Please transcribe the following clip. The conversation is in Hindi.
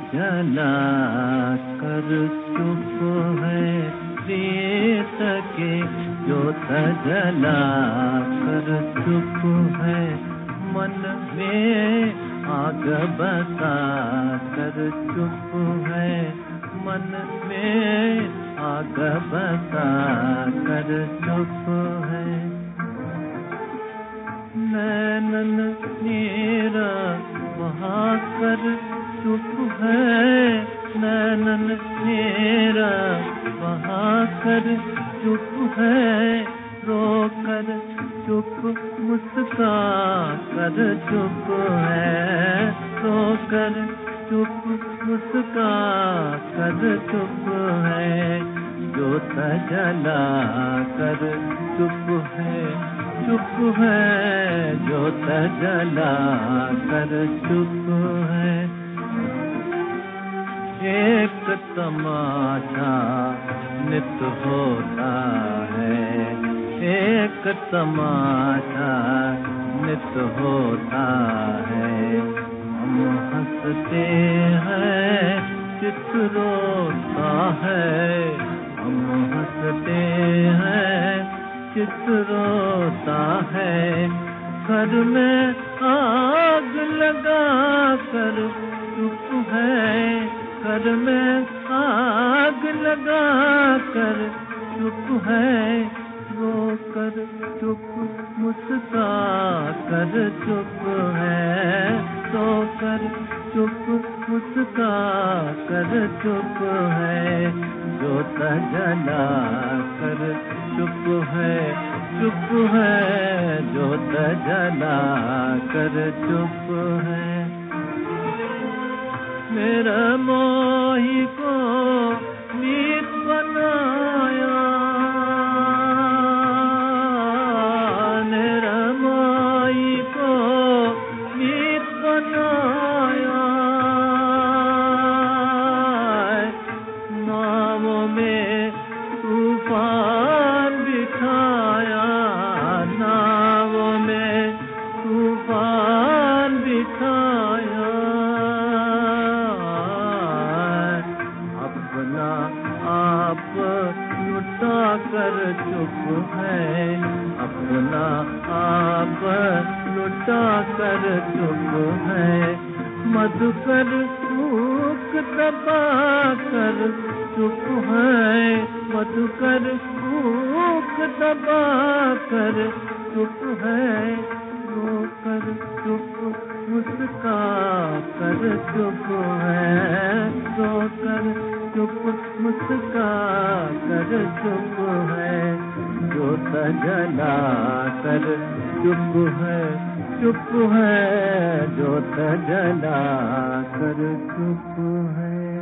जला कर चुप है प्रीत के, ज्योत जला कर चुप है मन में आग बसा कर चुप है मन में आग बसा कर चुप है। नैनन नीरा बहा कर चुप है, नैनन नीरा बहा कर चुप है, रो कर चुप मुस्का कर चुप है, रो कर चुप मुस्का कर चुप है, ज्योत जला कर चुप है, चुप है ज्योत जला कर चुप है। एक तमाशा नित होता है, एक तमाशा नित होता है, हम हंसते हैं चित रोता है, हम हंसते हैं चित रोता है, घर में आग लगा कर चुप है, घर में आग लगा कर चुप है, रो कर चुप मुस्का कर चुप है, रो कर चुप मुस्का कर चुप है, ज्योत जला कर चुप है, चुप है ज्योत जला कर चुप है। मेरा मोही को मीत बनाया, मेरा मोही को मीत बनाया, नावों में तूफान बिठाया, नावों में तूफान बिठाया, अपना आप लुटा कर चुप है, अपना आप लुटा कर चुप है, मधुकर भूख दबा कर चुप है, मधुकर भूख दबा कर चुप है, रो कर चुप मुस्का कर चुप है, रो कर चुप मुस्का कर चुप है, ज्योत जला कर चुप है, चुप है ज्योत जला कर चुप है।